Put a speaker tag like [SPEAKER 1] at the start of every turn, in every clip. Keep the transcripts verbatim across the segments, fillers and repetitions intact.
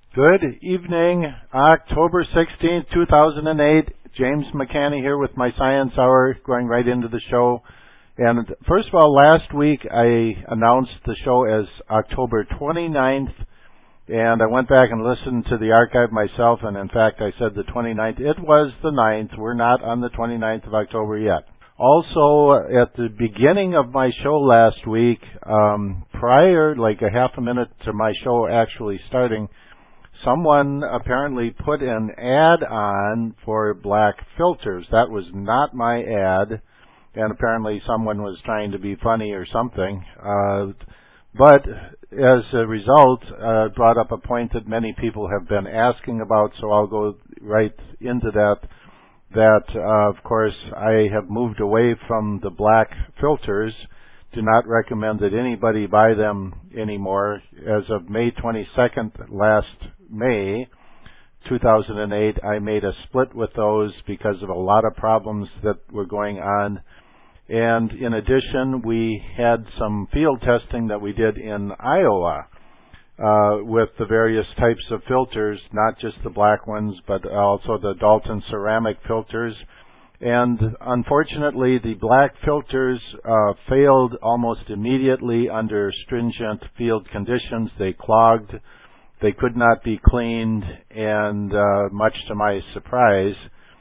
[SPEAKER 1] Good evening, October sixteenth, two thousand eight. James McCanny here with my Science Hour, going right into the show. And first of all, last week I announced the show as October twenty-ninth, and I went back and listened to the archive myself, and in fact I said the twenty-ninth. It was the ninth. We're not on the twenty-ninth of October yet. Also, at the beginning of my show last week, um, prior, like a half a minute to my show actually starting, someone apparently put an ad on for black filters. That was not my ad, and apparently someone was trying to be funny or something. Uh, but as a result, uh, brought up a point that many people have been asking about, so I'll go right into that. That, uh, of course, I have moved away from the black filters. Do not recommend that anybody buy them anymore. As of May twenty-second, last May two thousand eight, I made a split with those because of a lot of problems that were going on. And in addition, we had some field testing that we did in Iowa uh, with the various types of filters, not just the black ones, but also the Dalton ceramic filters. And unfortunately, the black filters uh, failed almost immediately under stringent field conditions. They clogged, they could not be cleaned, and uh, much to my surprise.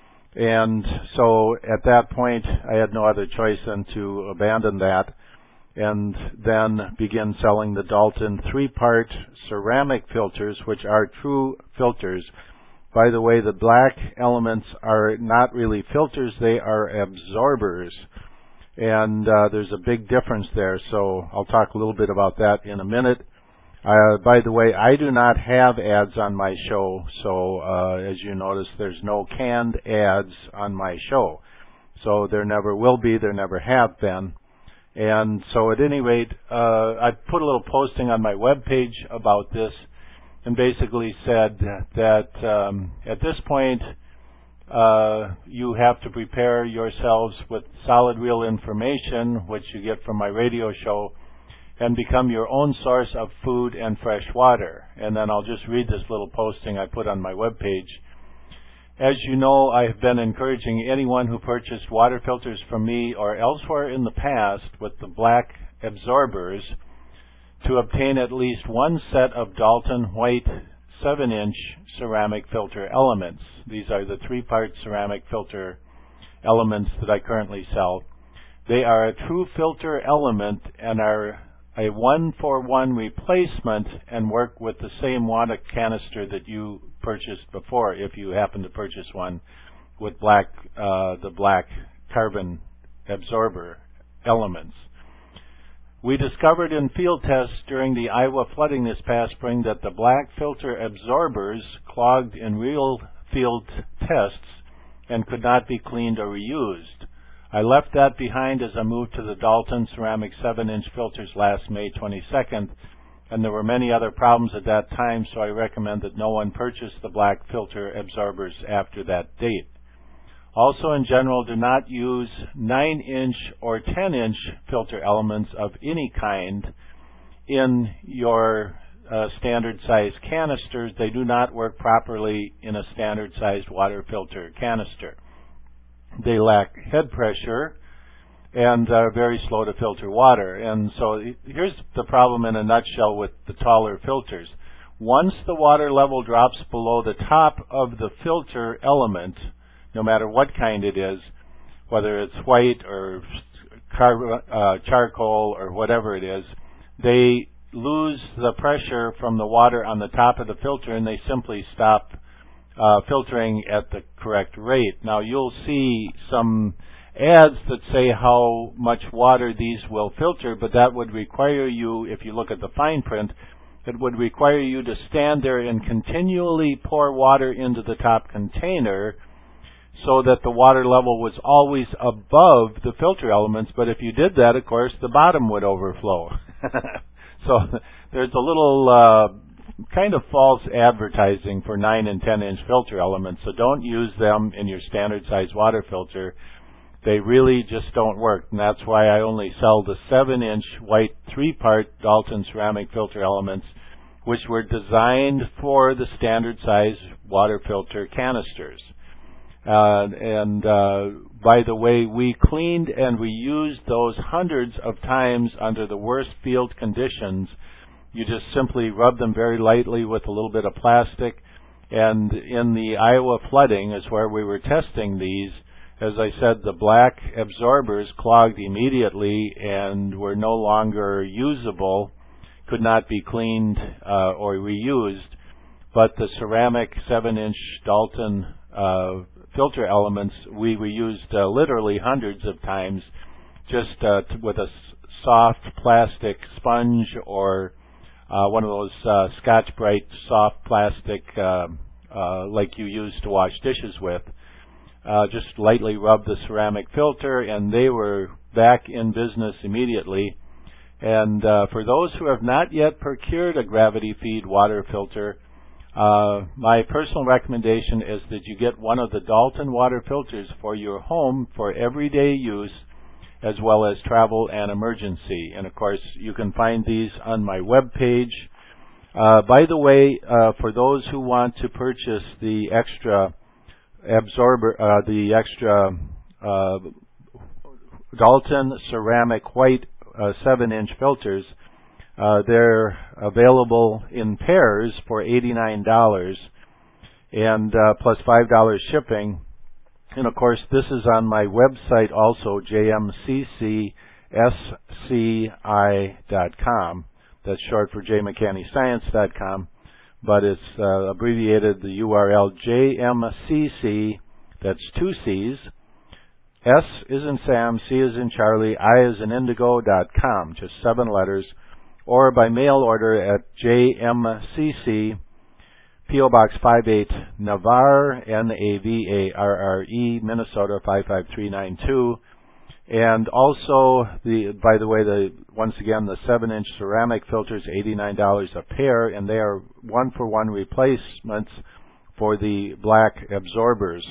[SPEAKER 1] And so at that point, I had no other choice than to abandon that and then begin selling the Dalton three-part ceramic filters, which are true filters. By the way, the black elements are not really filters, they are absorbers. And uh, there's a big difference there, so I'll talk a little bit about that in a minute. Uh, by the way, I do not have ads on my show, so uh, as you notice, there's no canned ads on my show. So there never will be, there never have been. And so at any rate, uh, I put a little posting on my webpage about this, and basically said that um, at this point uh, you have to prepare yourselves with solid, real information, which you get from my radio show, and become your own source of food and fresh water. And then I'll just read this little posting I put on my webpage. As you know, I have been encouraging anyone who purchased water filters from me or elsewhere in the past with the black absorbers to obtain at least one set of Dalton white seven inch ceramic filter elements. These are the three-part ceramic filter elements that I currently sell. They are a true filter element and are a one-for-one replacement and work with the same water canister that you purchased before, if you happen to purchase one with black, uh, the black carbon absorber elements. We discovered in field tests during the Iowa flooding this past spring that the black filter absorbers clogged in real field tests and could not be cleaned or reused. I left that behind as I moved to the Dalton ceramic seven inch filters last May twenty-second, and there were many other problems at that time, so I recommend that no one purchase the black filter absorbers after that date. Also, in general, do not use nine inch or ten inch filter elements of any kind in your uh, standard size canisters. They do not work properly in a standard sized water filter canister. They lack head pressure and are very slow to filter water. And so here's the problem in a nutshell with the taller filters. Once the water level drops below the top of the filter element, no matter what kind it is, whether it's white or car, uh, charcoal or whatever it is, they lose the pressure from the water on the top of the filter and they simply stop uh, filtering at the correct rate. Now you'll see some ads that say how much water these will filter, but that would require you, if you look at the fine print, it would require you to stand there and continually pour water into the top container so that the water level was always above the filter elements. But if you did that, of course, the bottom would overflow. So there's a little uh, kind of false advertising for nine and ten inch filter elements. So don't use them in your standard size water filter. They really just don't work, and that's why I only sell the seven inch white three-part Dalton ceramic filter elements which were designed for the standard size water filter canisters. Uh, and uh, by the way, we cleaned and we used those hundreds of times under the worst field conditions. You just simply rub them very lightly with a little bit of plastic. And in the Iowa flooding is where we were testing these. As I said, the black absorbers clogged immediately and were no longer usable, could not be cleaned uh, or reused. But the ceramic seven inch Dalton uh, filter elements, we reused uh, literally hundreds of times, just uh, t- with a s- soft plastic sponge or uh, one of those uh, Scotch-Brite soft plastic uh, uh, like you use to wash dishes with. Uh, just lightly rub the ceramic filter, and they were back in business immediately. And uh, for those who have not yet procured a gravity feed water filter, Uh, my personal recommendation is that you get one of the Dalton water filters for your home for everyday use as well as travel and emergency. And of course, you can find these on my webpage. Uh, by the way, uh, for those who want to purchase the extra absorber, uh, the extra uh, Dalton ceramic white uh, seven inch filters, Uh, they're available in pairs for eighty-nine dollars and uh, plus five dollars shipping. And of course, this is on my website also, j m c c s c i dot com. That's short for j mcanney science dot com, but it's uh, abbreviated the U R L J M C C, that's two C's, S is in Sam, C is in Charlie, I is in Indigo dot com, just seven letters. Or by mail order at J M C C, P O Box five eight, Navarre, N A V A R R E, Minnesota five five three nine two. And also, the by the way, the once again, the seven inch ceramic filters, eighty-nine dollars a pair, and they are one-for-one replacements for the black absorbers.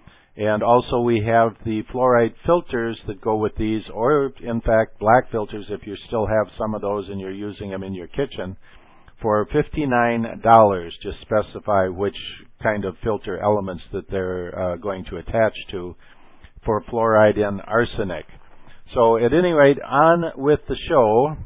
[SPEAKER 1] And also we have the fluoride filters that go with these, or in fact black filters if you still have some of those and you're using them in your kitchen, for fifty-nine dollars. Just specify which kind of filter elements that they're uh, going to attach to for fluoride and arsenic. So at any rate, on with the show.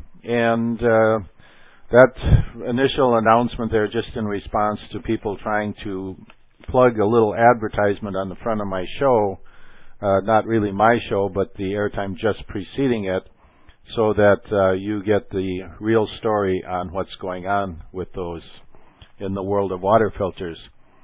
[SPEAKER 1] And uh, that initial announcement there just in response to people trying to plug a little advertisement on the front of my show, uh, not really my show, but the airtime just preceding it, so that uh, you get the real story on what's going on with those in the world of water filters.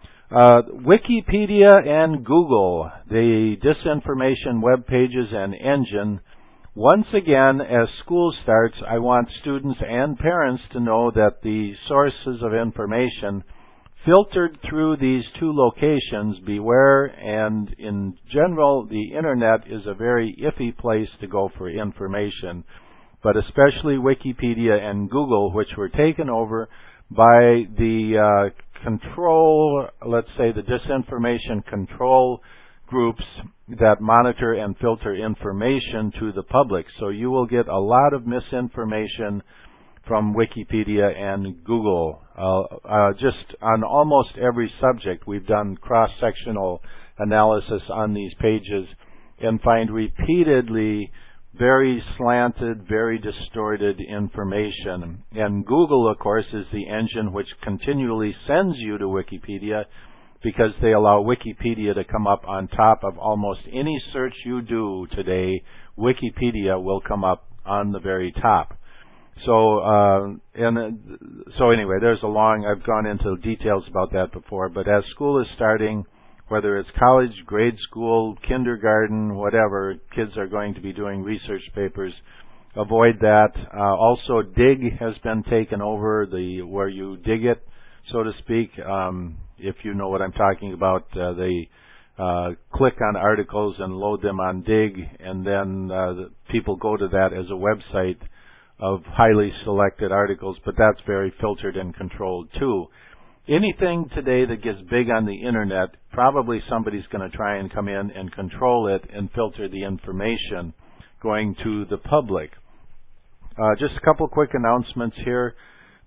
[SPEAKER 1] Uh, Wikipedia and Google, the disinformation web pages and engine. Once again, as school starts, I want students and parents to know that the sources of information filtered through these two locations, beware, and in general, the Internet is a very iffy place to go for information, but especially Wikipedia and Google, which were taken over by the uh, control, let's say the disinformation control groups that monitor and filter information to the public. So you will get a lot of misinformation from Wikipedia and Google. Uh, uh, just on almost every subject, we've done cross-sectional analysis on these pages and find repeatedly very slanted, very distorted information. And Google, of course, is the engine which continually sends you to Wikipedia, because they allow Wikipedia to come up on top of almost any search you do today. Wikipedia will come up on the very top. So, uh, and uh, so anyway, there's a long, I've gone into details about that before, but as school is starting, whether it's college, grade school, kindergarten, whatever, kids are going to be doing research papers. Avoid that. Uh, also, Dig has been taken over, the where you dig it, so to speak. Um, if you know what I'm talking about, uh, they uh, click on articles and load them on Dig, and then uh, the people go to that as a website of highly selected articles, but that's very filtered and controlled too. Anything today that gets big on the Internet, probably somebody's going to try and come in and control it and filter the information going to the public. Uh, just a couple quick announcements here.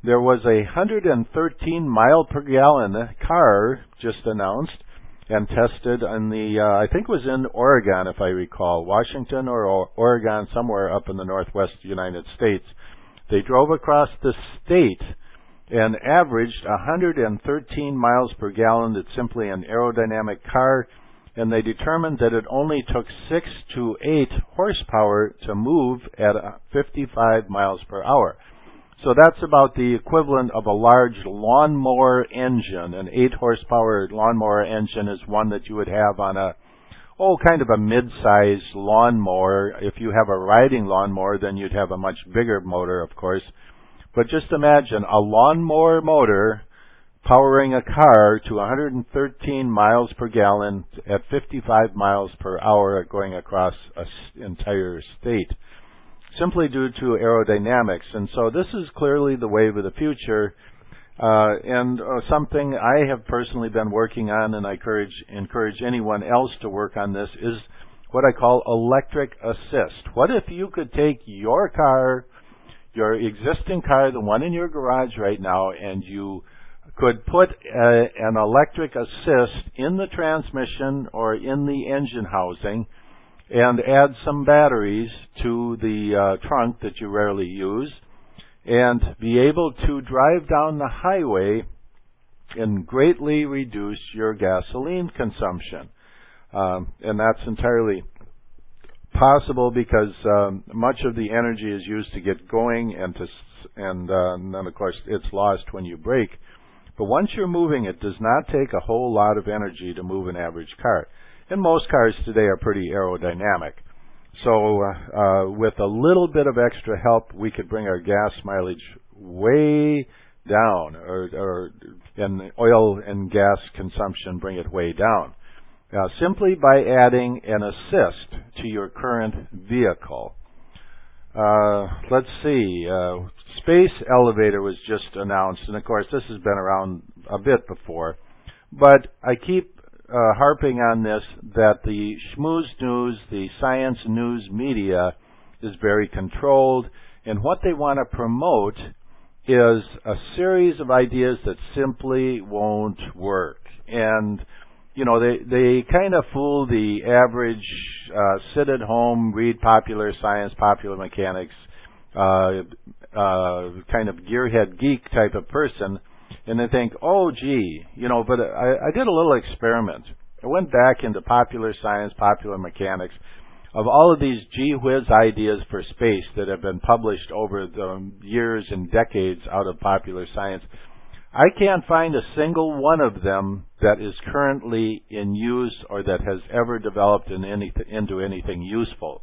[SPEAKER 1] there was a one hundred thirteen mile per gallon car just announced and tested in the, uh, I think it was in Oregon, if I recall, Washington or o- Oregon, somewhere up in the northwest United States. They drove across the state and averaged one hundred thirteen miles per gallon. It's simply an aerodynamic car, and they determined that it only took six to eight horsepower to move at fifty-five miles per hour. So that's about the equivalent of a large lawnmower engine. An eight horsepower lawnmower engine is one that you would have on a, oh, kind of a mid-size lawnmower. If you have a riding lawnmower, then you'd have a much bigger motor, of course. But just imagine a lawnmower motor powering a car to one hundred thirteen miles per gallon at fifty-five miles per hour going across an entire state, simply due to aerodynamics. And so this is clearly the wave of the future, uh, and uh, something I have personally been working on, and I encourage, encourage anyone else to work on this, is what I call electric assist. What if you could take your car, your existing car, the one in your garage right now, and you could put a, an electric assist in the transmission or in the engine housing and add some batteries to the uh, trunk that you rarely use and be able to drive down the highway and greatly reduce your gasoline consumption. Um, and that's entirely possible because um, much of the energy is used to get going and to and, uh, and then of course it's lost when you brake. But once you're moving, it does not take a whole lot of energy to move an average car. And most cars today are pretty aerodynamic. So uh, uh, with a little bit of extra help, we could bring our gas mileage way down, or, or and oil and gas consumption, bring it way down. Now, simply by adding an assist to your current vehicle. Uh, let's see, uh, Space Elevator was just announced, and of course this has been around a bit before, but I keep uh, harping on this, that the schmooze news, the science news media is very controlled, and what they want to promote is a series of ideas that simply won't work. And you know, they, they kind of fool the average uh, sit-at-home, read popular science, popular mechanics, uh, uh, kind of gearhead geek type of person, and they think, oh, gee, you know, but I, I did a little experiment. I went back into popular science, popular mechanics, of all of these gee whiz ideas for space that have been published over the years and decades out of popular science. I can't find a single one of them that is currently in use or that has ever developed in any, into anything useful.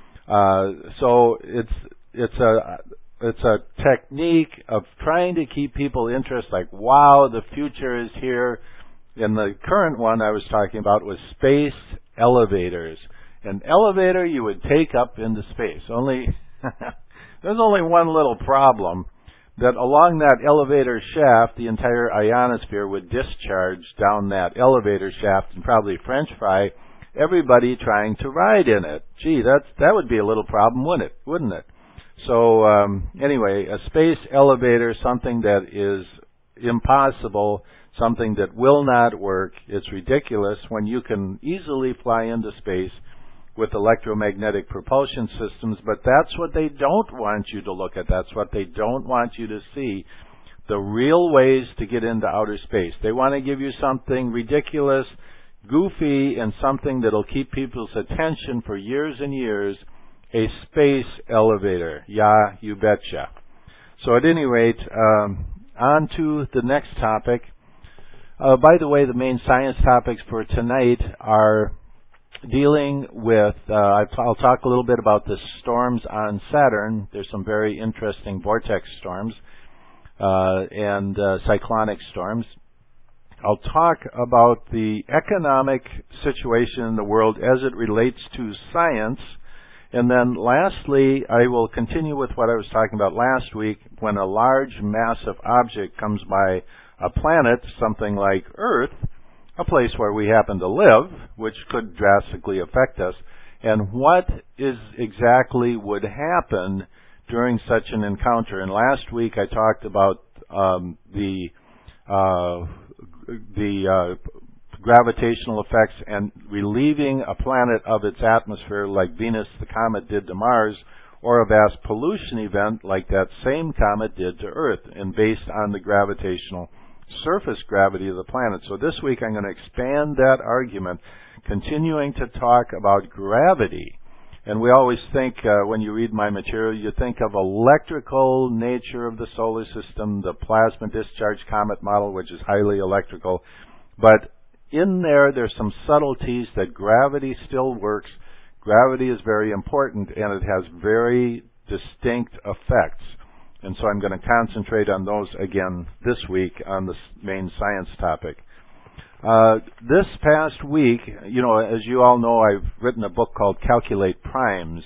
[SPEAKER 1] Uh, so it's it's a it's a technique of trying to keep people interested. Like, wow, the future is here. And the current one I was talking about was space elevators. An elevator you would take up into space. Only there's only one little problem. That along that elevator shaft, the entire ionosphere would discharge down that elevator shaft and probably French fry everybody trying to ride in it. Gee, that's, that would be a little problem, wouldn't it? Wouldn't it? So um, anyway, a space elevator, something that is impossible, something that will not work. It's ridiculous when you can easily fly into space with electromagnetic propulsion systems, but that's what they don't want you to look at. That's what they don't want you to see. The real ways to get into outer space. They want to give you something ridiculous, goofy, and something that'll keep people's attention for years and years. A space elevator. Yeah, you betcha. So at any rate, um, on to the next topic. Uh, by the way, the main science topics for tonight are dealing with, uh, I'll talk a little bit about the storms on Saturn. There's some very interesting vortex storms uh, and uh, cyclonic storms. I'll talk about the economic situation in the world as it relates to science. And then lastly, I will continue with what I was talking about last week. When a large, massive object comes by a planet, something like Earth, a place where we happen to live, which could drastically affect us, and what is exactly would happen during such an encounter. And last week I talked about um, the uh, the uh, gravitational effects and relieving a planet of its atmosphere like Venus the comet did to Mars, or a vast pollution event like that same comet did to Earth, and based on the gravitational surface gravity of the planet. So this week I'm going to expand that argument, continuing to talk about gravity. And we always think, uh, when you read my material, you think of electrical nature of the solar system, the plasma discharge comet model, which is highly electrical. But in there, there's some subtleties that gravity still works. Gravity is very important, and it has very distinct effects. And so I'm going to concentrate on those again this week on the main science topic. Uh, this past week, you know, as you all know, I've written a book called Calculate Primes,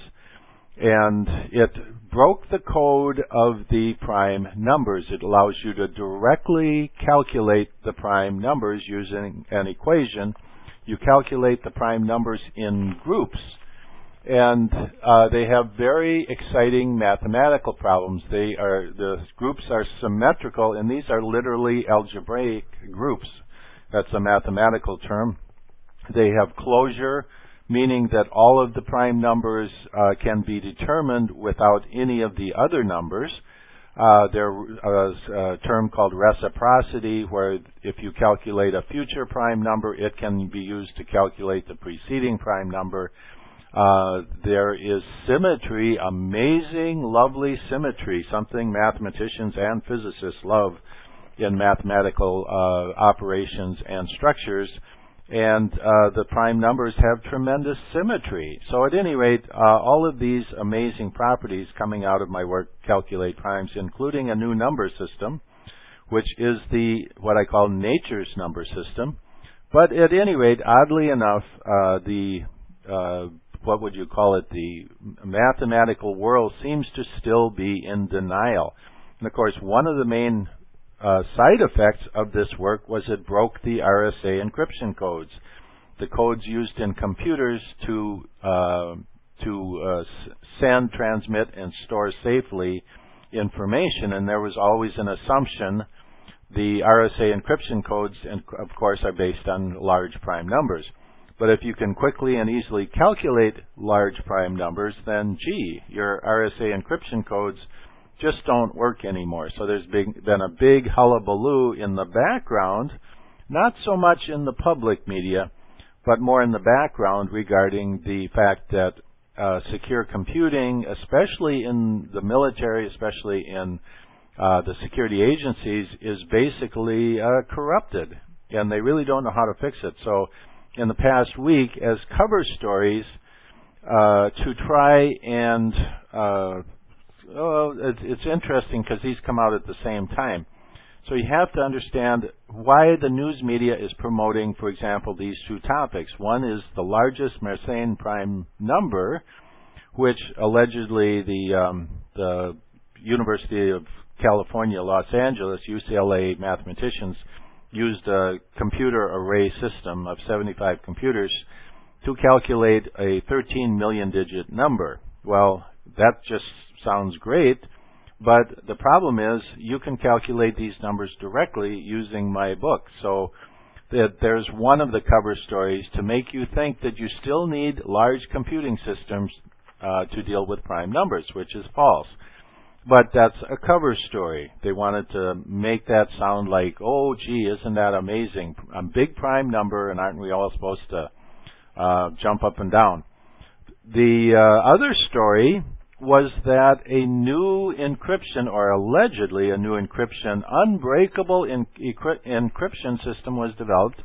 [SPEAKER 1] and it broke the code of the prime numbers. It allows you to directly calculate the prime numbers using an equation. You calculate the prime numbers in groups, and uh, they have very exciting mathematical problems. They are the groups are symmetrical, and these are literally algebraic groups. That's a mathematical term. They have closure, meaning that all of the prime numbers uh, can be determined without any of the other numbers. Uh, there's a term called reciprocity, where if you calculate a future prime number, it can be used to calculate the preceding prime number. Uh, there is symmetry, amazing, lovely symmetry, something mathematicians and physicists love in mathematical uh, operations and structures, and uh, the prime numbers have tremendous symmetry. So at any rate, uh, all of these amazing properties coming out of my work, Calculate Primes, including a new number system, which is the what I call nature's number system. But at any rate, oddly enough, uh, the uh, what would you call it? The mathematical world seems to still be in denial. And of course, one of the main Uh, side effects of this work was it broke the R S A encryption codes, the codes used in computers to uh, to uh, send, transmit, and store safely information. And there was always an assumption the R S A encryption codes, and of course, are based on large prime numbers. But if you can quickly and easily calculate large prime numbers, then gee, your R S A encryption codes just don't work anymore. So there's big, been a big hullabaloo in the background, not so much in the public media, but more in the background regarding the fact that uh, secure computing, especially in the military, especially in uh, the security agencies, is basically uh, corrupted, and they really don't know how to fix it. So in the past week, as cover stories, uh, to try and uh, Oh, it's, it's interesting because these come out at the same time. So you have to understand why the news media is promoting, for example, these two topics. One is the largest Mersenne prime number, which allegedly the um, the University of California, Los Angeles, U C L A mathematicians used a computer array system of seventy-five computers to calculate a thirteen million digit number. Well, that just sounds great, but the problem is you can calculate these numbers directly using my book. So that there's one of the cover stories to make you think that you still need large computing systems uh, to deal with prime numbers, which is false. But that's a cover story. They wanted to make that sound like, oh, gee, isn't that amazing? A big prime number, and aren't we all supposed to uh, jump up and down? The uh, other story was that a new encryption, or allegedly a new encryption, unbreakable en- encryption system was developed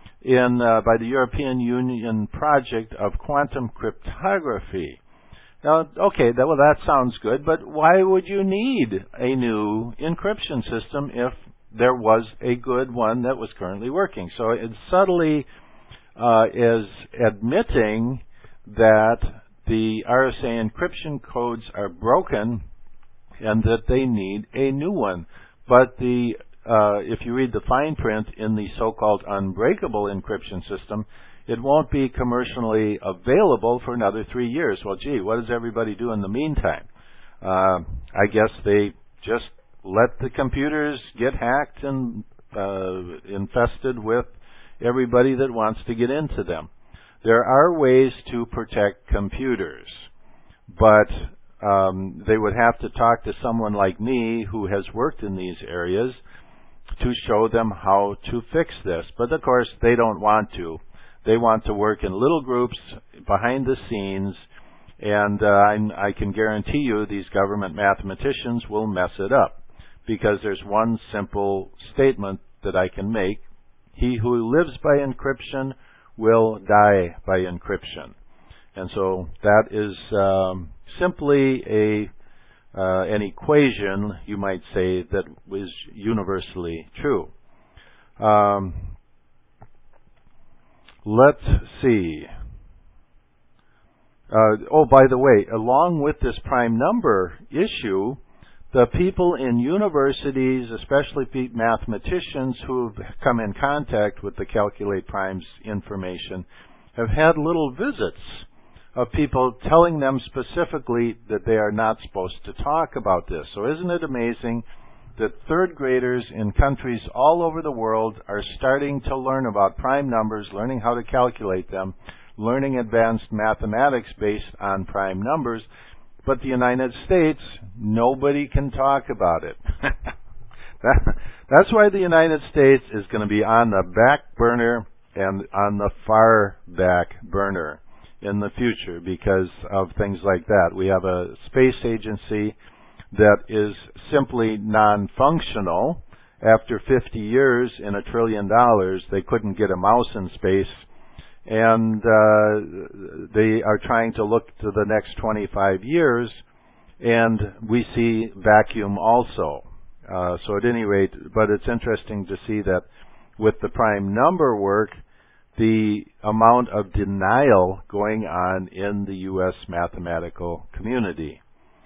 [SPEAKER 1] in uh, by the European Union project of quantum cryptography. Now, okay, that, well, that sounds good, but why would you need a new encryption system if there was a good one that was currently working? So it subtly uh, is admitting that the R S A encryption codes are broken and that they need a new one. But the uh, if you read the fine print in the so-called unbreakable encryption system, it won't be commercially available for another three years. Well, gee, what does everybody do in the meantime? Uh, I guess they just let the computers get hacked and uh, infested with everybody that wants to get into them. There are ways to protect computers, but um, they would have to talk to someone like me who has worked in these areas to show them how to fix this. But of course, they don't want to. They want to work in little groups behind the scenes, and uh, I, I can guarantee you these government mathematicians will mess it up, because there's one simple statement that I can make: he who lives by encryption will die by encryption. And so that is um, simply a uh, an equation, you might say, that is universally true. Um, let's see. Uh, oh, by the way, along with this prime number issue, the people in universities, especially mathematicians who have come in contact with the Calculate Primes information, have had little visits of people telling them specifically that they are not supposed to talk about this. So isn't it amazing that third graders in countries all over the world are starting to learn about prime numbers, learning how to calculate them, learning advanced mathematics based on prime numbers, but the United States, nobody can talk about it. that, that's why the United States is going to be on the back burner and on the far back burner in the future because of things like that. We have a space agency that is simply non-functional. After fifty years in a trillion dollars, they couldn't get a mouse in space, and uh, they are trying to look to the next twenty-five years, and we see vacuum also. Uh, so at any rate, but it's interesting to see that with the prime number work, the amount of denial going on in the U S mathematical community.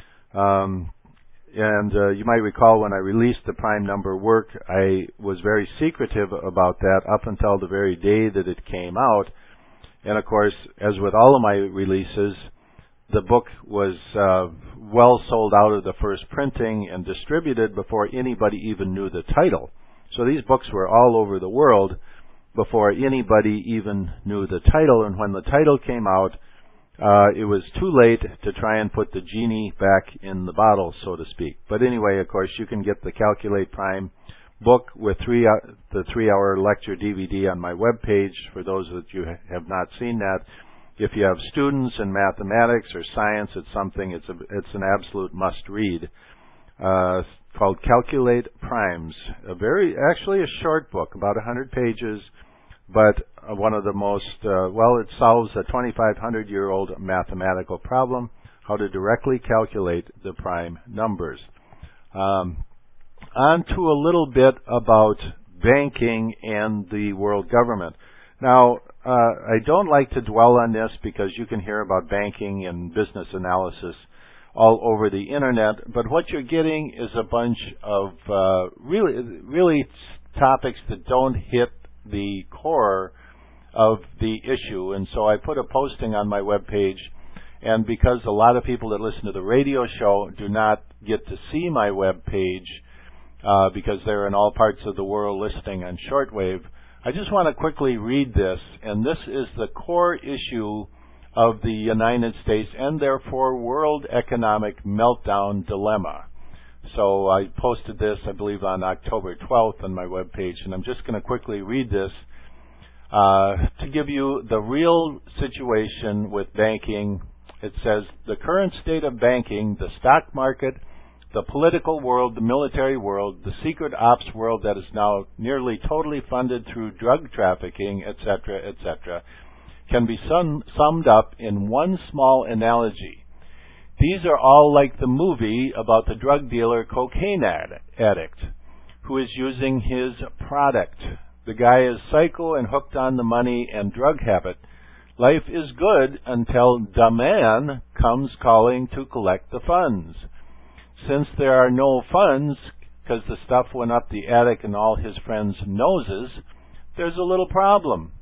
[SPEAKER 1] Um, and uh, you might recall when I released the prime number work, I was very secretive about that up until the very day that it came out. And of course, as with all of my releases, the book was uh, well sold out of the first printing and distributed before anybody even knew the title. So these books were all over the world before anybody even knew the title. And when the title came out, uh, it was too late to try and put the genie back in the bottle, so to speak. But anyway, of course, you can get the Calculate Prime book with three uh, the three-hour lecture D V D on my webpage for those that you ha- have not seen that. If you have students in mathematics or science, it's something, it's, a, it's an absolute must-read. Uh, called Calculate Primes. A very, actually a short book, about one hundred pages, but uh, one of the most, uh, well, it solves a twenty-five hundred year old mathematical problem, how to directly calculate the prime numbers. Um, on to a little bit about banking and the world government. Now, uh, I don't like to dwell on this because you can hear about banking and business analysis all over the internet, but what you're getting is a bunch of uh, really, really topics that don't hit the core of the issue. And so I put a posting on my webpage, and because a lot of people that listen to the radio show do not get to see my webpage uh, because they're in all parts of the world listening on shortwave, I just want to quickly read this, and this is the core issue of the United States and therefore world economic meltdown dilemma. So I posted this, I believe, on October twelfth on my webpage, and I'm just going to quickly read this uh, to give you the real situation with banking. It says, the current state of banking, the stock market, the political world, the military world, the secret ops world that is now nearly totally funded through drug trafficking, et cetera, et cetera, can be sum, summed up in one small analogy. These are all like the movie about the drug dealer cocaine addict who is using his product. The guy is psycho and hooked on the money and drug habit. Life is good until the man comes calling to collect the funds. Since there are no funds, because the stuff went up the attic and all his friends' noses, there's a little problem.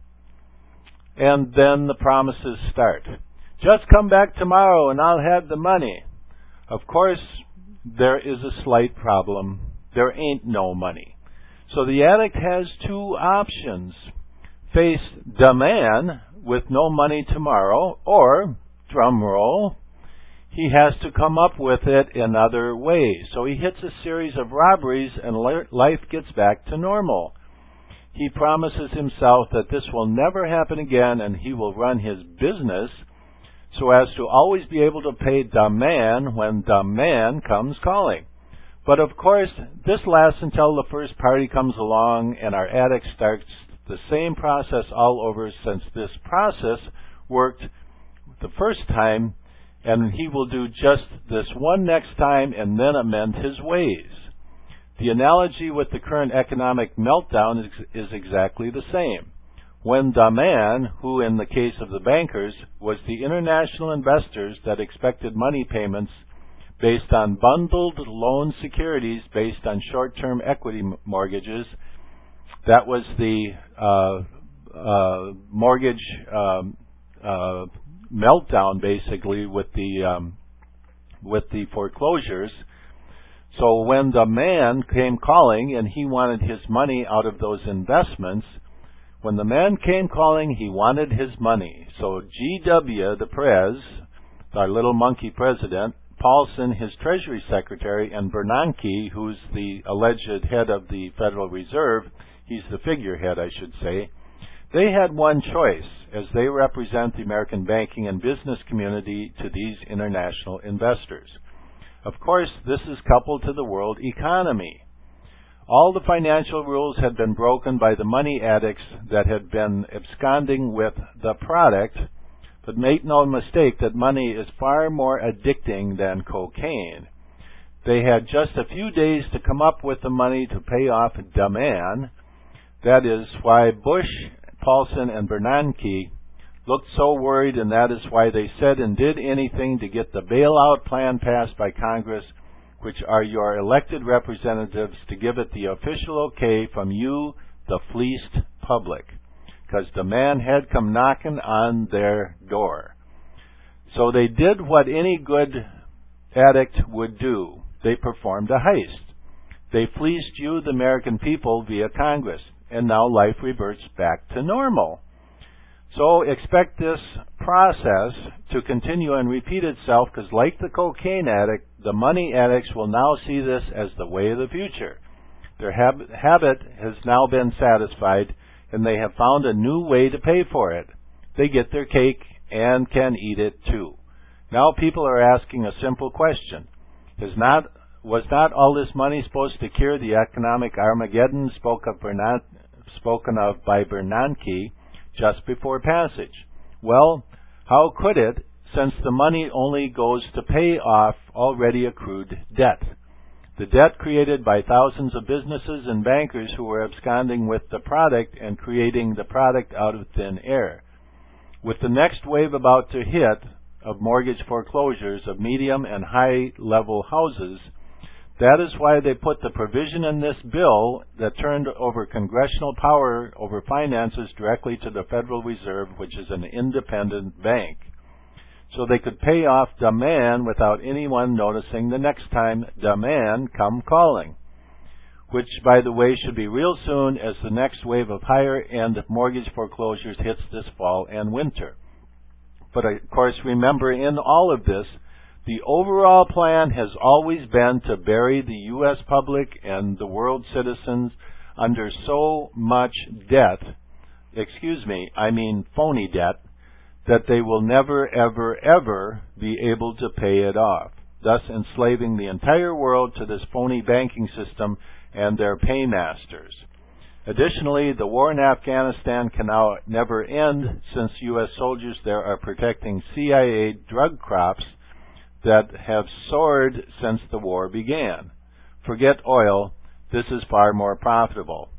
[SPEAKER 1] And then the promises start. Just come back tomorrow and I'll have the money. Of course, there is a slight problem there ain't no money. So the addict has two options. Face the man with no money tomorrow, or, drum roll, he has to come up with it in other ways. So he hits a series of robberies and life gets back to normal. He promises himself that this will never happen again and he will run his business so as to always be able to pay the man when the man comes calling. But of course, this lasts until the first party comes along and our addict starts the same process all over, since this process worked the first time, and he will do just this one next time and then amend his ways. The analogy with the current economic meltdown is, is exactly the same. When the man, who in the case of the bankers, was the international investors that expected money payments based on bundled loan securities based on short-term equity m- mortgages, that was the uh, uh, mortgage um, uh, meltdown, basically, with the um, with the foreclosures. So when the man came calling and he wanted his money out of those investments, when the man came calling, he wanted his money. So G W, the Prez, our little monkey president, Paulson, his Treasury Secretary, and Bernanke, who's the alleged head of the Federal Reserve, he's the figurehead, I should say, they had one choice, as they represent the American banking and business community to these international investors. Of course, this is coupled to the world economy. All the financial rules had been broken by the money addicts that had been absconding with the product, but make no mistake that money is far more addicting than cocaine. They had just a few days to come up with the money to pay off the man. That is why Bush, Paulson, and Bernanke looked so worried, and that is why they said and did anything to get the bailout plan passed by Congress, which are your elected representatives, to give it the official okay from you, the fleeced public, because the man had come knocking on their door. So they did what any good addict would do. They performed a heist. They fleeced you, the American people, via Congress, and now life reverts back to normal. So expect this process to continue and repeat itself, because like the cocaine addict, the money addicts will now see this as the way of the future. Their hab- habit has now been satisfied, and they have found a new way to pay for it. They get their cake and can eat it too. Now people are asking a simple question. Is not, was not all this money supposed to cure the economic Armageddon spoke of Bernanke, spoken of by Bernanke just before passage? Well, how could it, since the money only goes to pay off already accrued debt? The debt created by thousands of businesses and bankers who were absconding with the product and creating the product out of thin air. With the next wave about to hit of mortgage foreclosures of medium and high-level houses, that is why they put the provision in this bill that turned over congressional power over finances directly to the Federal Reserve, which is an independent bank, so they could pay off the man without anyone noticing the next time the man come calling, which, by the way, should be real soon, as the next wave of higher-end mortgage foreclosures hits this fall and winter. But, of course, remember, in all of this, the overall plan has always been to bury the U S public and the world citizens under so much debt, excuse me, I mean phony debt, that they will never, ever, ever be able to pay it off, thus enslaving the entire world to this phony banking system and their paymasters. Additionally, the war in Afghanistan can now never end, since U S soldiers there are protecting C I A drug crops that have soared since the war began. Forget oil, this is far more profitable.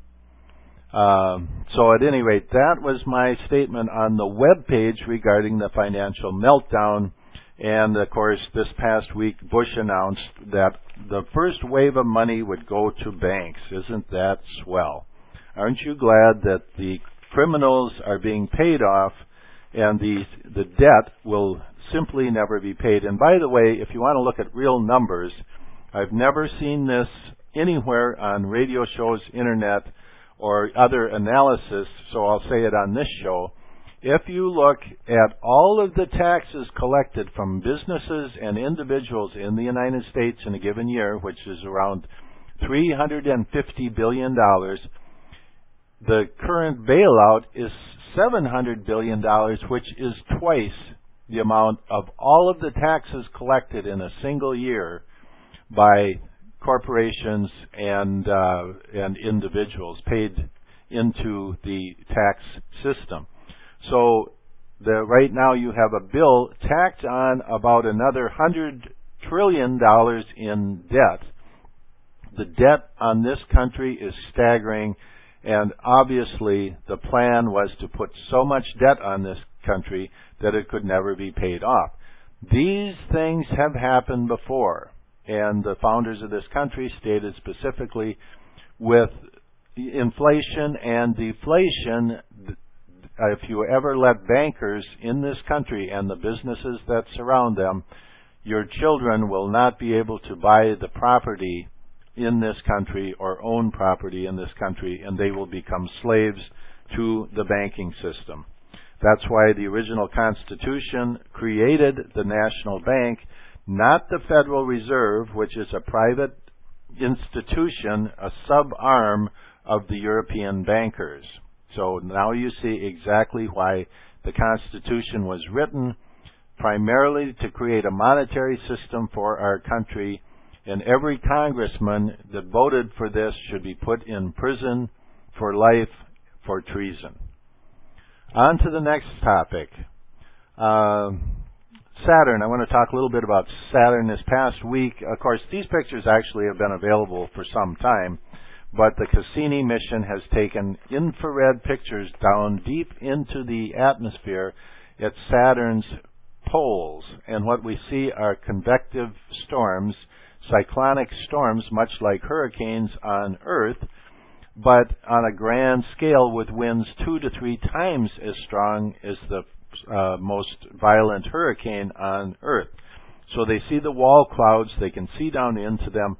[SPEAKER 1] Um, so at any rate, that was my statement on the web page regarding the financial meltdown. And of course, this past week, Bush announced that the first wave of money would go to banks. Isn't that swell? Aren't you glad that the criminals are being paid off and the the debt will simply never be paid? And by the way, if you want to look at real numbers, I've never seen this anywhere on radio shows, internet, or other analysis, so I'll say it on this show. If you look at all of the taxes collected from businesses and individuals in the United States in a given year, which is around three hundred fifty billion dollars, the current bailout is seven hundred billion dollars, which is twice the amount of all of the taxes collected in a single year by corporations and uh, and individuals paid into the tax system. So the, right now you have a bill tacked on about another one hundred trillion dollars in debt. The debt on this country is staggering, and obviously the plan was to put so much debt on this country that it could never be paid off. These things have happened before, and the founders of this country stated specifically with inflation and deflation, if you ever let bankers in this country and the businesses that surround them, your children will not be able to buy the property in this country or own property in this country, and they will become slaves to the banking system. That's why the original Constitution created the National Bank, not the Federal Reserve, which is a private institution, a sub-arm of the European bankers. So now you see exactly why the Constitution was written, primarily to create a monetary system for our country, and every congressman that voted for this should be put in prison for life for treason. On to the next topic. Uh, Saturn. I want to talk a little bit about Saturn this past week. Of course, these pictures actually have been available for some time, but the Cassini mission has taken infrared pictures down deep into the atmosphere at Saturn's poles. And what we see are convective storms, cyclonic storms, much like hurricanes on Earth, but on a grand scale with winds two to three times as strong as the uh, most violent hurricane on Earth. So they see the wall clouds, they can see down into them,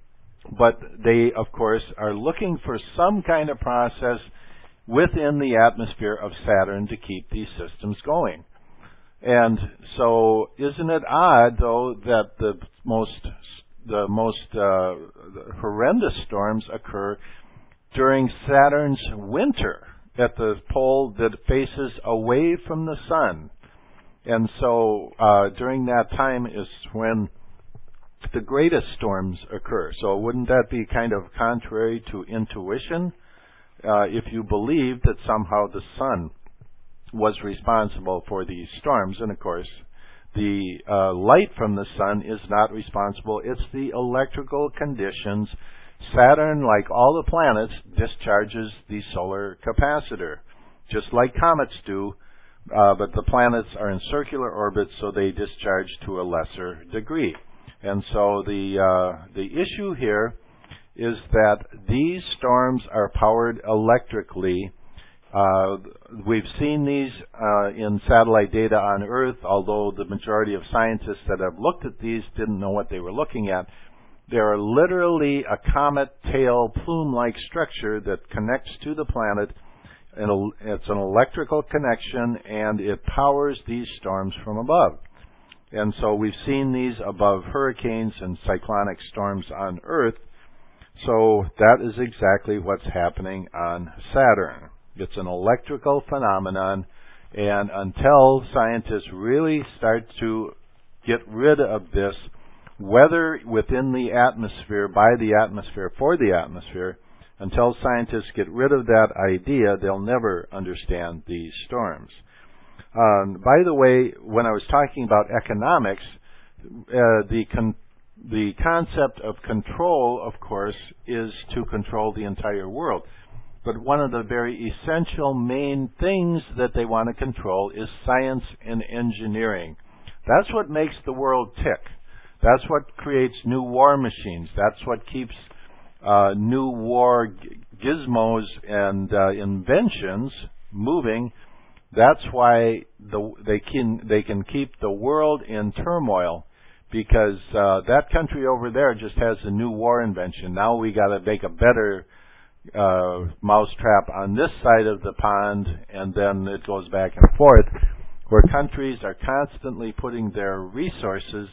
[SPEAKER 1] but they, of course, are looking for some kind of process within the atmosphere of Saturn to keep these systems going. And so, isn't it odd, though, that the most the most uh, horrendous storms occur during Saturn's winter at the pole that faces away from the sun? And so, uh, during that time is when the greatest storms occur. So wouldn't that be kind of contrary to intuition uh, if you believed that somehow the sun was responsible for these storms? And of course, the uh, light from the sun is not responsible. It's the electrical conditions. Saturn, like all the planets, discharges the solar capacitor, just like comets do, uh, but the planets are in circular orbits, so they discharge to a lesser degree. And so the uh, the issue here is that these storms are powered electrically. Uh, we've seen these uh, in satellite data on Earth, although the majority of scientists that have looked at these didn't know what they were looking at. They are literally a comet tail plume-like structure that connects to the planet. And it's an electrical connection, and it powers these storms from above. And so we've seen these above hurricanes and cyclonic storms on Earth. So that is exactly what's happening on Saturn. It's an electrical phenomenon, and until scientists really start to get rid of this, whether within the atmosphere, by the atmosphere, for the atmosphere, until scientists get rid of that idea, they'll never understand these storms. Um, by the way, when I was talking about economics, uh, the con- the concept of control, of course, is to control the entire world. But one of the very essential main things that they want to control is science and engineering. That's what makes the world tick. That's what creates new war machines. That's what keeps uh, new war g- gizmos and uh, inventions moving. That's why the, they can they can keep the world in turmoil, because uh, that country over there just has a new war invention. Now we got to make a better uh, mousetrap on this side of the pond, and then it goes back and forth, where countries are constantly putting their resources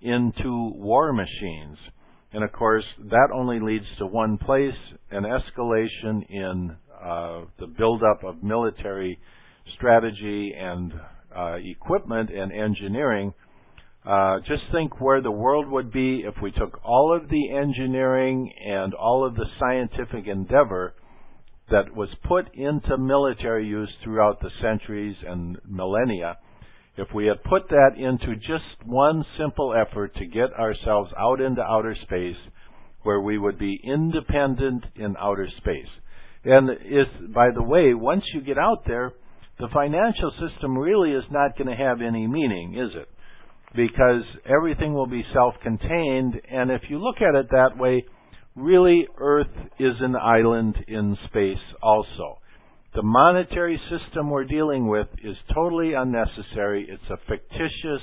[SPEAKER 1] into war machines. And of course, that only leads to one place, an escalation in uh, the buildup of military strategy and uh, equipment and engineering. Uh, just think where the world would be if we took all of the engineering and all of the scientific endeavor that was put into military use throughout the centuries and millennia. If we had put that into just one simple effort to get ourselves out into outer space, where we would be independent in outer space. And is, by the way, once you get out there, the financial system really is not going to have any meaning, is it? Because everything will be self-contained, and if you look at it that way, really Earth is an island in space also. The monetary system we're dealing with is totally unnecessary. It's a fictitious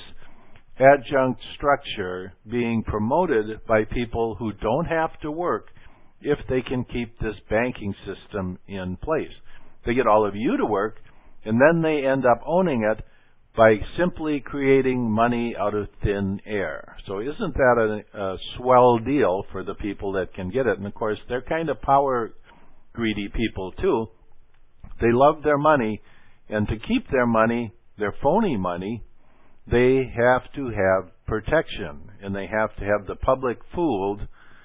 [SPEAKER 1] adjunct structure being promoted by people who don't have to work if they can keep this banking system in place. They get all of you to work, and then they end up owning it by simply creating money out of thin air. So isn't that a, a swell deal for the people that can get it? And of course, they're kind of power greedy people too. They love their money, and to keep their money, their phony money, they have to have protection, and they have to have the public fooled.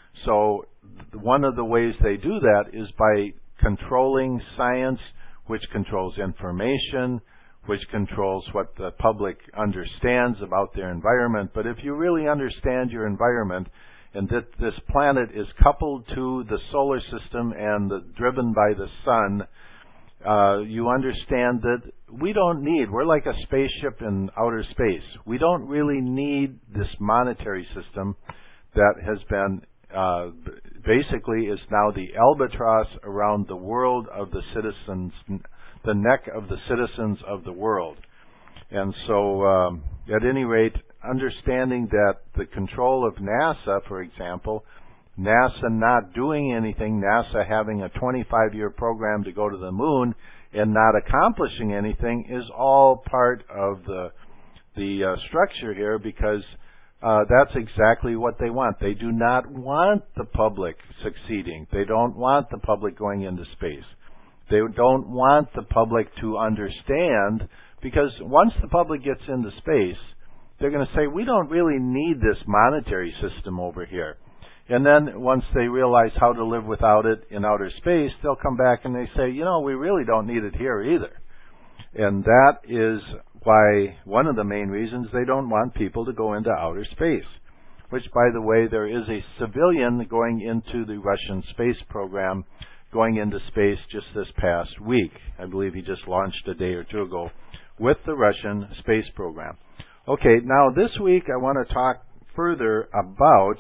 [SPEAKER 1] So one of the ways they do that is by controlling science, which controls information, which controls what the public understands about their environment. But if you really understand your environment, and that this planet is coupled to the solar system and the, driven by the sun, uh, you understand that we don't need, we're like a spaceship in outer space. We don't really need this monetary system that has been, uh, basically is now the albatross around the world of the citizens, the neck of the citizens of the world. And so, um, at any rate, understanding that the control of NASA, for example, NASA not doing anything, NASA having a twenty-five year program to go to the moon and not accomplishing anything is all part of the the uh, structure here, because uh, that's exactly what they want. They do not want the public succeeding. They don't want the public going into space. They don't want the public to understand, because once the public gets into space, they're going to say, we don't really need this monetary system over here. And then once they realize how to live without it in outer space, they'll come back and they say, you know, we really don't need it here either. And that is why one of the main reasons they don't want people to go into outer space, which, by the way, there is a civilian going into the Russian space program, going into space just this past week. I believe he just launched a day or two ago with the Russian space program. Okay, now this week I want to talk further about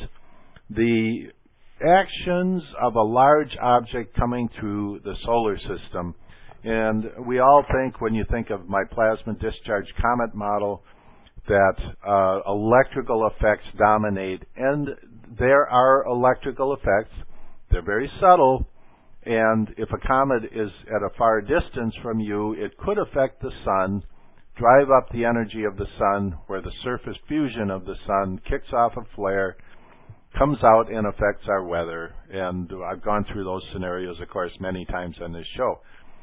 [SPEAKER 1] the actions of a large object coming through the solar system. And we all think, when you think of my plasma discharge comet model, that uh, electrical effects dominate. And there are electrical effects. They're very subtle. And if a comet is at a far distance from you, it could affect the sun, drive up the energy of the sun, where the surface fusion of the sun kicks off a flare, comes out and affects our weather. And I've gone through those scenarios, of course, many times on this show.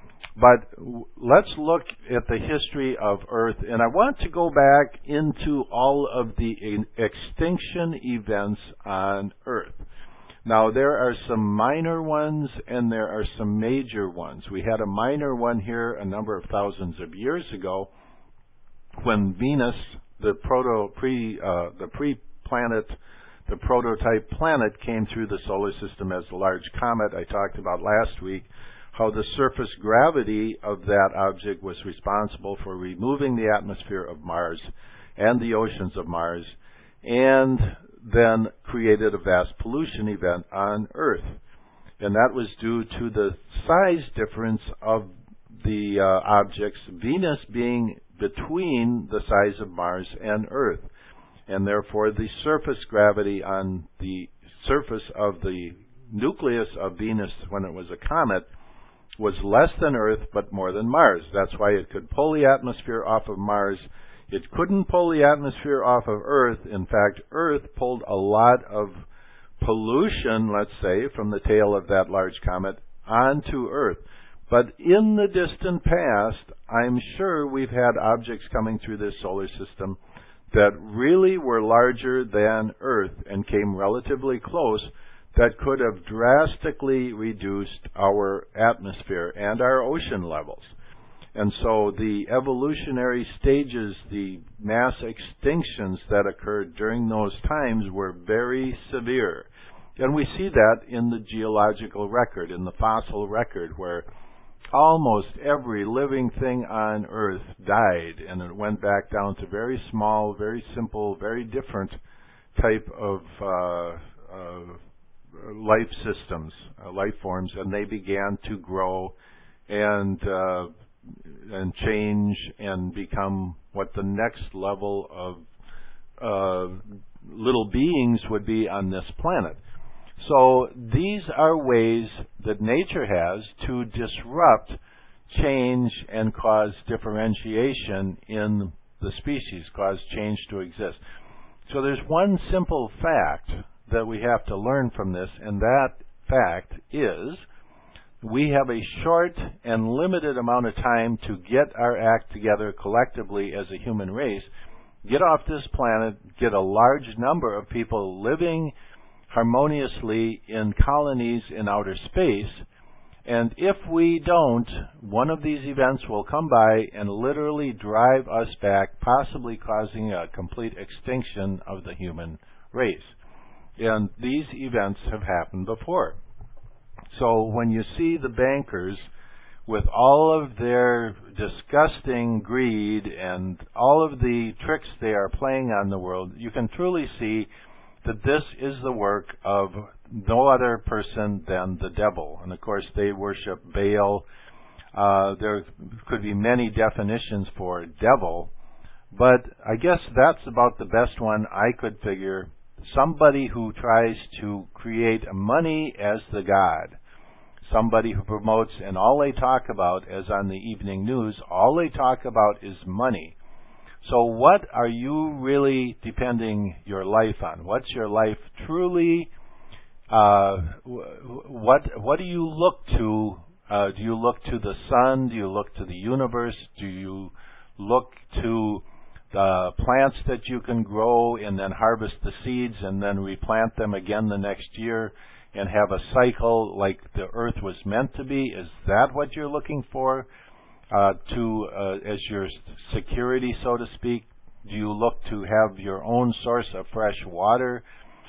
[SPEAKER 1] But let's look at the history of Earth, and I want to go back into all of the extinction events on Earth. Now, there are some minor ones and there are some major ones. We had a minor one here a number of thousands of years ago when Venus, the proto pre uh, the pre-planet, the prototype planet, came through the solar system as a large comet. I talked about last week how the surface gravity of that object was responsible for removing the atmosphere of Mars and the oceans of Mars, and then created a vast pollution event on Earth. And that was due to the size difference of the uh, objects, Venus being between the size of Mars and Earth. and therefore the surface gravity on the surface of the nucleus of Venus when it was a comet was less than Earth but more than Mars. That's why it could pull the atmosphere off of Mars. It couldn't pull the atmosphere off of Earth. In fact, Earth pulled a lot of pollution, let's say, from the tail of that large comet onto Earth. But in the distant past, I'm sure we've had objects coming through this solar system that really were larger than Earth and came relatively close, that could have drastically reduced our atmosphere and our ocean levels. And so the evolutionary stages, the mass extinctions that occurred during those times were very severe. And we see that in the geological record, in the fossil record, where almost every living thing on Earth died, and it went back down to very small, very simple, very different type of uh, uh, life systems, uh, life forms, and they began to grow and uh, and change and become what the next level of uh, little beings would be on this planet. So these are ways that nature has to disrupt change and cause differentiation in the species, cause change to exist. So there's one simple fact that we have to learn from this, and that fact is we have a short and limited amount of time to get our act together collectively as a human race, get off this planet, get a large number of people living harmoniously in colonies in outer space, and if we don't, one of these events will come by and literally drive us back, possibly causing a complete extinction of the human race. And these events have happened before. So when you see the bankers with all of their disgusting greed and all of the tricks they are playing on the world, you can truly see that this is the work of no other person than the devil. And of course, they worship Baal. Uh, there could be many definitions for devil, but I guess that's about the best one I could figure. Somebody who tries to create money as the god. Somebody who promotes, and all they talk about, as on the evening news, all they talk about is money. So what are you really depending your life on? What's your life truly? Uh, what what do you look to? Uh, do you look to the sun? Do you look to the universe? Do you look to the plants that you can grow and then harvest the seeds and then replant them again the next year and have a cycle like the earth was meant to be? Is that what you're looking for? Uh, to uh, as your security, so to speak? Do you look to have your own source of fresh water,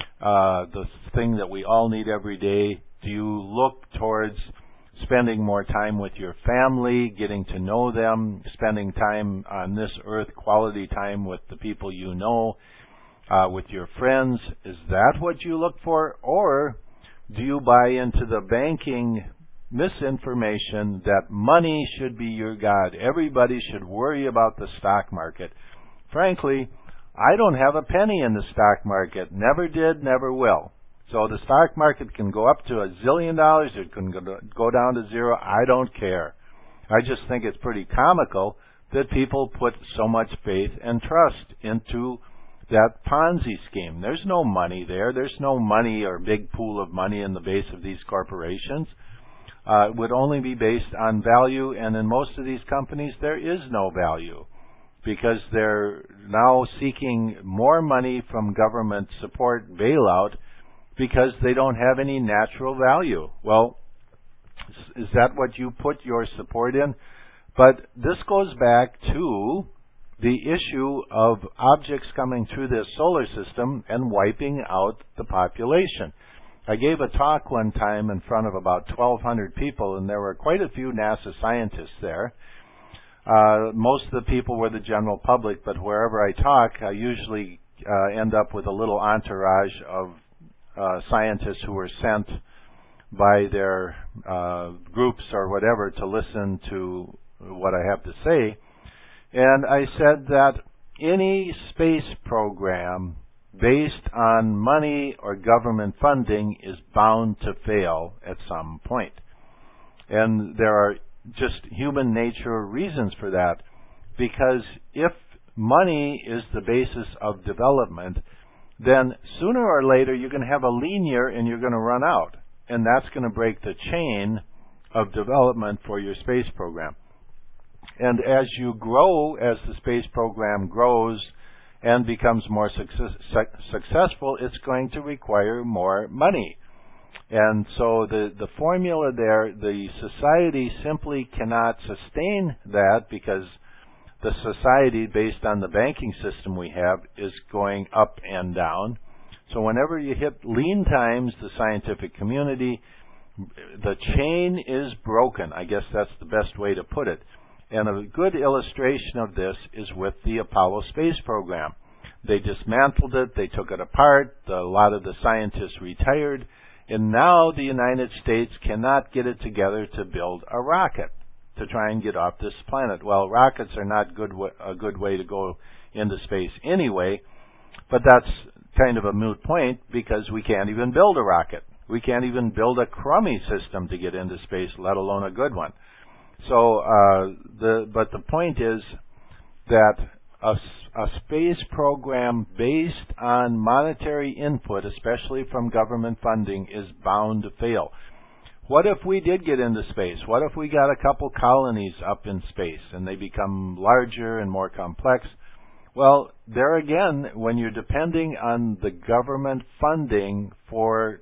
[SPEAKER 1] uh, the thing that we all need every day? Do you look towards spending more time with your family, getting to know them, spending time on this earth, quality time with the people you know, uh, with your friends? Is that what you look for? Or do you buy into the banking misinformation that money should be your god? Everybody should worry about the stock market. Frankly, I don't have a penny in the stock market. Never did, never will. So the stock market can go up to a zillion dollars, it can go down to zero. I don't care. I just think it's pretty comical that people put so much faith and trust into that Ponzi scheme. There's no money there. There's no money or big pool of money in the base of these corporations. Uh, it would only be based on value, and in most of these companies there is no value because they're now seeking more money from government support bailout because they don't have any natural value. Well, is that what you put your support in? But this goes back to the issue of objects coming through this solar system and wiping out the population. I gave a talk one time in front of about twelve hundred people, and there were quite a few NASA scientists there. Uh, most of the people were the general public, but wherever I talk, I usually uh, end up with a little entourage of uh, scientists who were sent by their uh, groups or whatever to listen to what I have to say. And I said that any space program based on money or government funding is bound to fail at some point. And there are just human nature reasons for that, because if money is the basis of development, then sooner or later you're going to have a lean year and you're going to run out. And that's going to break the chain of development for your space program. And as you grow, as the space program grows and becomes more success, successful, it's going to require more money. And so the, the formula there, the society simply cannot sustain that, because the society, based on the banking system we have, is going up and down. So whenever you hit lean times, the scientific community, the chain is broken. I guess that's the best way to put it. And a good illustration of this is with the Apollo space program. They dismantled it, they took it apart, a lot of the scientists retired, and now the United States cannot get it together to build a rocket to try and get off this planet. Well, rockets are not good w- a good way to go into space anyway, but that's kind of a moot point, because we can't even build a rocket. We can't even build a crummy system to get into space, let alone a good one. So, uh, the but the point is that a, a space program based on monetary input, especially from government funding, is bound to fail. What if we did get into space? What if we got a couple colonies up in space and they become larger and more complex? Well, there again, when you're depending on the government funding for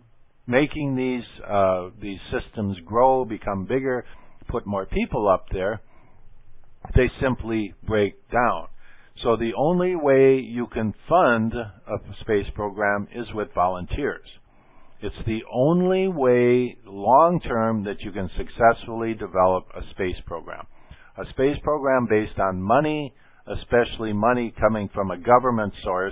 [SPEAKER 1] making these uh, these systems grow, become bigger, put more people up there, they simply break down. So the only way you can fund a space program is with volunteers. It's the only way long-term that you can successfully develop a space program. A space program based on money, especially money coming from a government source,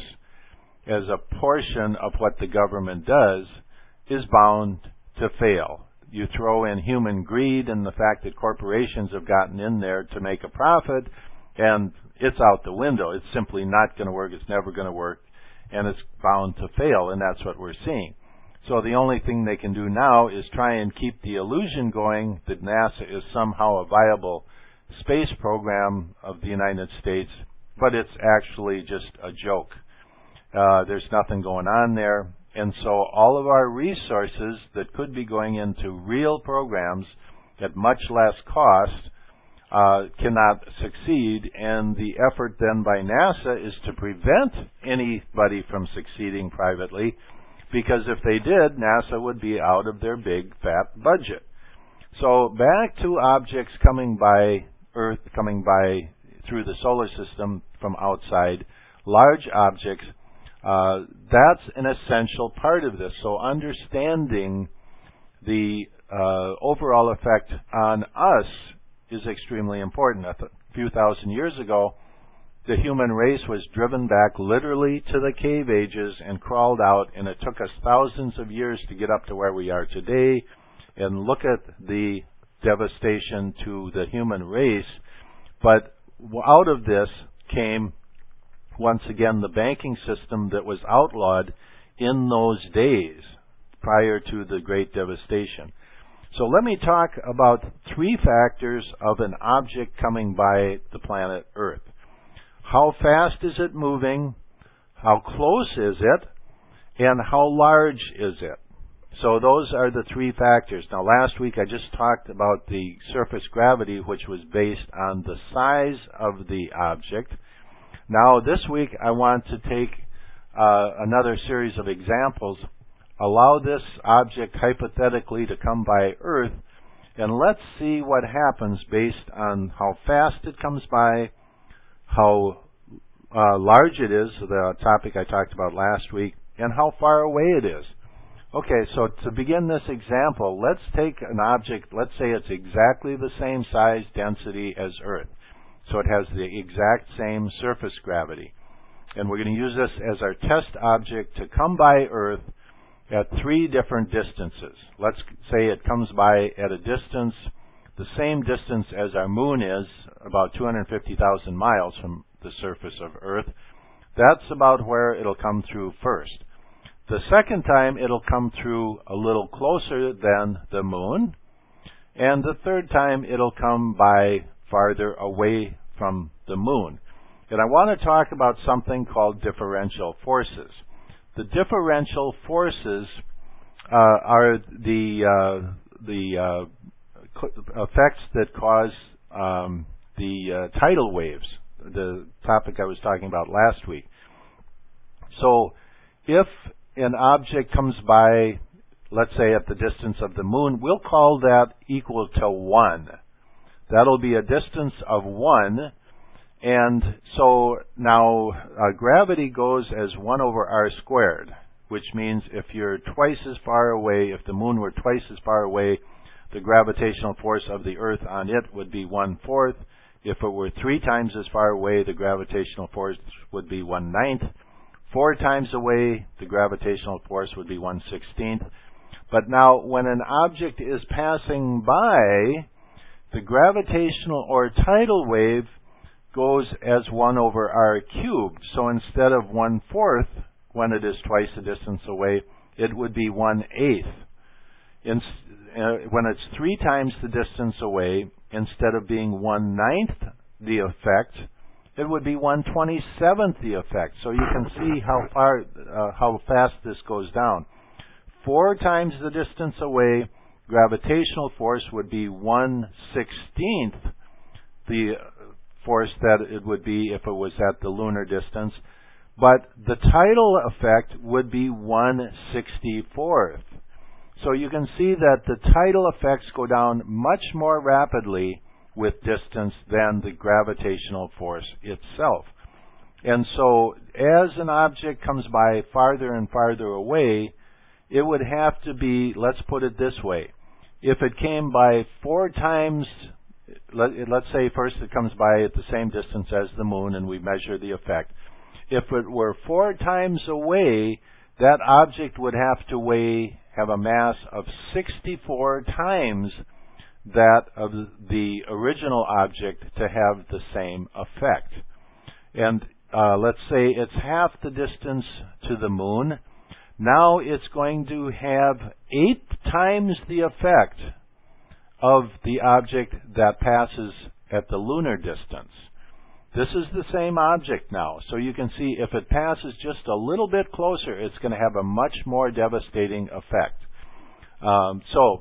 [SPEAKER 1] as a portion of what the government does, is bound to fail. You throw in human greed and the fact that corporations have gotten in there to make a profit, and it's out the window. It's simply not going to work. It's never going to work, and it's bound to fail, and that's what we're seeing. So the only thing they can do now is try and keep the illusion going that NASA is somehow a viable space program of the United States, but it's actually just a joke. Uh, there's nothing going on there. And so all of our resources that could be going into real programs at much less cost uh, cannot succeed. And the effort then by NASA is to prevent anybody from succeeding privately, because if they did, NASA would be out of their big fat budget. So back to objects coming by Earth, coming by through the solar system from outside, large objects. Uh, that's an essential part of this. So understanding the uh, overall effect on us is extremely important. A th- few thousand years ago, the human race was driven back literally to the cave ages and crawled out, and it took us thousands of years to get up to where we are today. And look at the devastation to the human race. But out of this came, once again, the banking system that was outlawed in those days prior to the Great Devastation. So let me talk about three factors of an object coming by the planet Earth. How fast is it moving? How close is it? And how large is it? So those are the three factors. Now, last week I just talked about the surface gravity, which was based on the size of the object. Now, this week I want to take uh, another series of examples, allow this object hypothetically to come by Earth, and let's see what happens based on how fast it comes by, how uh, large it is, the topic I talked about last week, and how far away it is. Okay, so to begin this example, let's take an object, let's say it's exactly the same size, density as Earth. So it has the exact same surface gravity. And we're going to use this as our test object to come by Earth at three different distances. Let's say it comes by at a distance, the same distance as our moon is, about two hundred fifty thousand miles from the surface of Earth. That's about where it'll come through first. The second time, it'll come through a little closer than the moon. And the third time, it'll come by farther away from the moon. And I want to talk about something called differential forces. The differential forces uh, are the uh, the uh, effects that cause um, the uh, tidal waves, the topic I was talking about last week. So if an object comes by, let's say at the distance of the moon, we'll call that equal to one. That'll be a distance of one. And so now uh, gravity goes as one over r squared, which means if you're twice as far away, if the moon were twice as far away, the gravitational force of the Earth on it would be one-fourth. If it were three times as far away, the gravitational force would be one-ninth. Four times away, the gravitational force would be one-sixteenth. But now, when an object is passing by, the gravitational or tidal wave goes as one over r cubed. So instead of one-fourth, when it is twice the distance away, it would be one-eighth. In, uh, when it's three times the distance away, instead of being one-ninth the effect, it would be one twenty-seventh the effect. So you can see how far, uh, how fast this goes down. Four times the distance away, gravitational force would be one sixteenth the force that it would be if it was at the lunar distance. But the tidal effect would be one sixty-fourth. So you can see that the tidal effects go down much more rapidly with distance than the gravitational force itself. And so as an object comes by farther and farther away, it would have to be, let's put it this way, if it came by four times, let, let's say first it comes by at the same distance as the moon and we measure the effect. If it were four times away, that object would have to weigh, have a mass of sixty-four times that of the original object to have the same effect. And uh, let's say it's half the distance to the moon. Now it's going to have eight times the effect of the object that passes at the lunar distance. This is the same object now. So you can see if it passes just a little bit closer, it's going to have a much more devastating effect. Um, so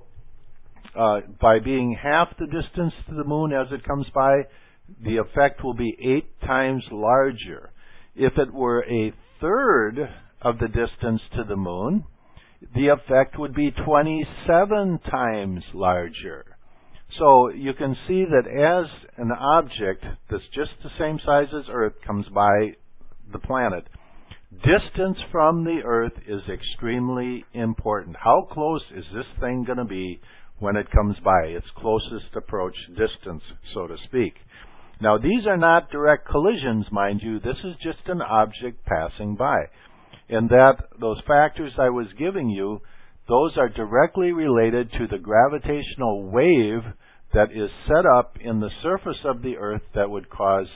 [SPEAKER 1] uh, by being half the distance to the moon as it comes by, the effect will be eight times larger. If it were a third of the distance to the moon, the effect would be twenty-seven times larger. So you can see that as an object that's just the same size as Earth comes by the planet, distance from the Earth is extremely important. How close is this thing going to be when it comes by? Its closest approach distance, so to speak. Now, these are not direct collisions, mind you. This is just an object passing by. And that those factors I was giving you, those are directly related to the gravitational wave that is set up in the surface of the Earth that would cause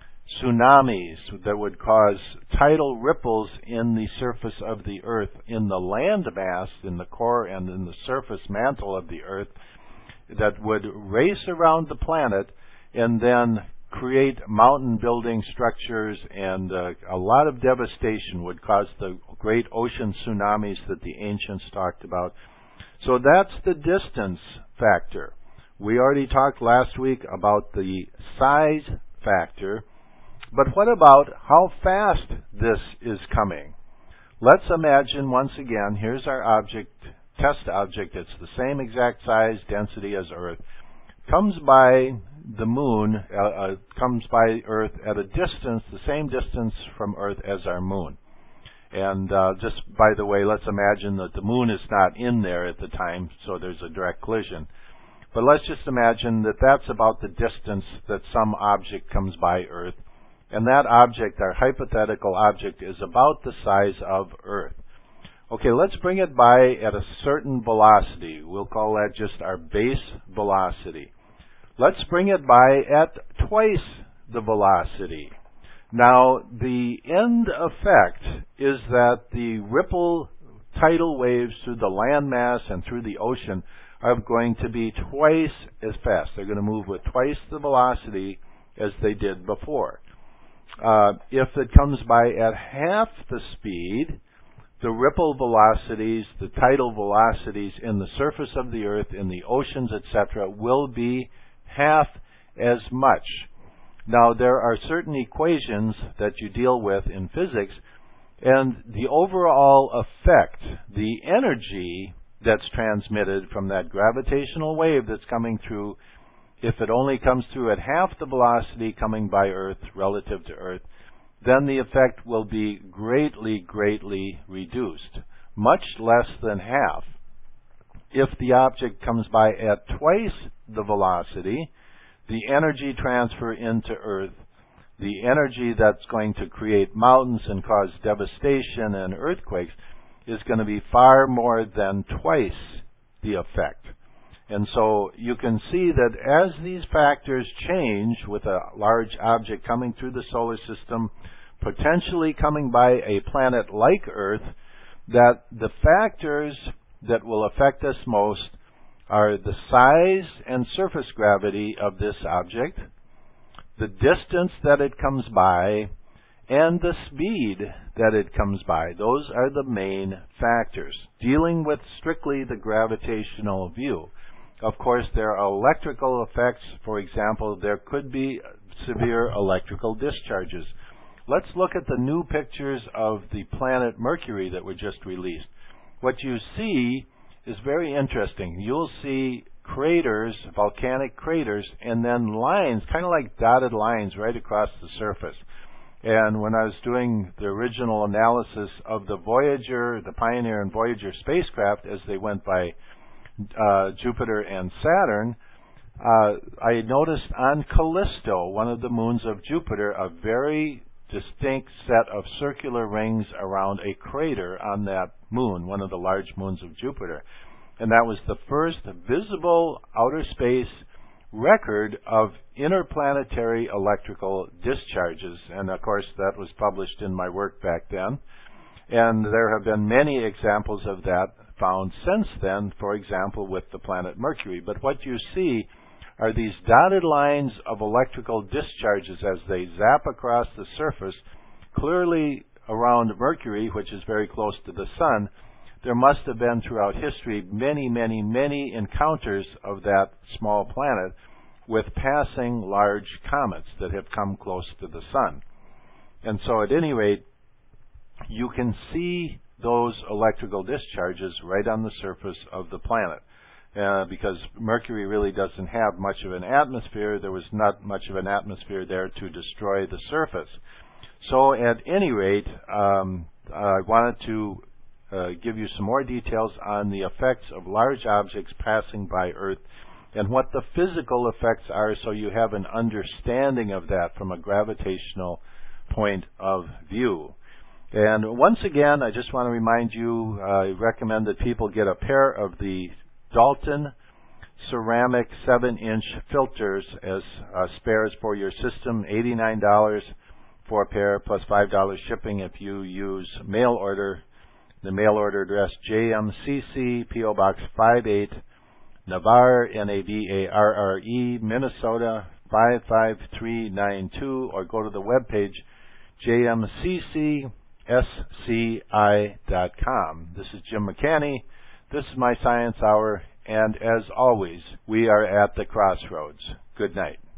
[SPEAKER 1] tsunamis, that would cause tidal ripples in the surface of the Earth, in the land mass, in the core and in the surface mantle of the Earth, that would race around the planet and then create mountain building structures, and uh, a lot of devastation would cause the great ocean tsunamis that the ancients talked about. So that's the distance factor. We already talked last week about the size factor, but what about how fast this is coming? Let's imagine once again, here's our object, test object. It's the same exact size, density as Earth. Comes by the moon, uh, uh, comes by Earth at a distance, the same distance from Earth as our moon. And uh, just by the way, let's imagine that the moon is not in there at the time, so there's a direct collision. But let's just imagine that that's about the distance that some object comes by Earth. And that object, our hypothetical object, is about the size of Earth. Okay, let's bring it by at a certain velocity. We'll call that just our base velocity. Let's bring it by at twice the velocity. Now, the end effect is that the ripple tidal waves through the landmass and through the ocean are going to be twice as fast. They're going to move with twice the velocity as they did before. Uh, if it comes by at half the speed, the ripple velocities, the tidal velocities in the surface of the earth, in the oceans, et cetera, will be half as much. Now, there are certain equations that you deal with in physics, and the overall effect, the energy that's transmitted from that gravitational wave that's coming through, if it only comes through at half the velocity coming by Earth relative to Earth, then the effect will be greatly, greatly reduced, much less than half. If the object comes by at twice the velocity, the energy transfer into Earth, the energy that's going to create mountains and cause devastation and earthquakes, is going to be far more than twice the effect. And so you can see that as these factors change with a large object coming through the solar system, potentially coming by a planet like Earth, that the factors that will affect us most are the size and surface gravity of this object, the distance that it comes by, and the speed that it comes by. Those are the main factors, dealing with strictly the gravitational view. Of course, there are electrical effects. For example, there could be severe electrical discharges. Let's look at the new pictures of the planet Mercury that were just released. What you see is very interesting. You'll see craters, volcanic craters, and then lines, kind of like dotted lines right across the surface. And when I was doing the original analysis of the Voyager, the Pioneer and Voyager spacecraft as they went by uh, Jupiter and Saturn, uh, I noticed on Callisto, one of the moons of Jupiter, a very distinct set of circular rings around a crater on that moon, one of the large moons of Jupiter. And that was the first visible outer space record of interplanetary electrical discharges. And of course, that was published in my work back then. And there have been many examples of that found since then, for example, with the planet Mercury. But what you see are these dotted lines of electrical discharges as they zap across the surface, clearly around Mercury, which is very close to the Sun. There must have been throughout history many, many, many encounters of that small planet with passing large comets that have come close to the Sun. And so at any rate, you can see those electrical discharges right on the surface of the planet. Uh, because Mercury really doesn't have much of an atmosphere. There was not much of an atmosphere there to destroy the surface. So at any rate, um, I wanted to uh, give you some more details on the effects of large objects passing by Earth and what the physical effects are, so you have an understanding of that from a gravitational point of view. And once again, I just want to remind you, I recommend that people get a pair of the Dalton ceramic seven inch filters as uh, spares for your system, eighty-nine dollars for a pair plus five dollars shipping if you use mail order. The mail order address, J M C C, P O Box five eight, Navarre, N A V A R R E, Minnesota five five three nine two, or go to the webpage, J M C C S C I dot com. This is Jim McCanny. This is my Science Hour, and as always, we are at the crossroads. Good night.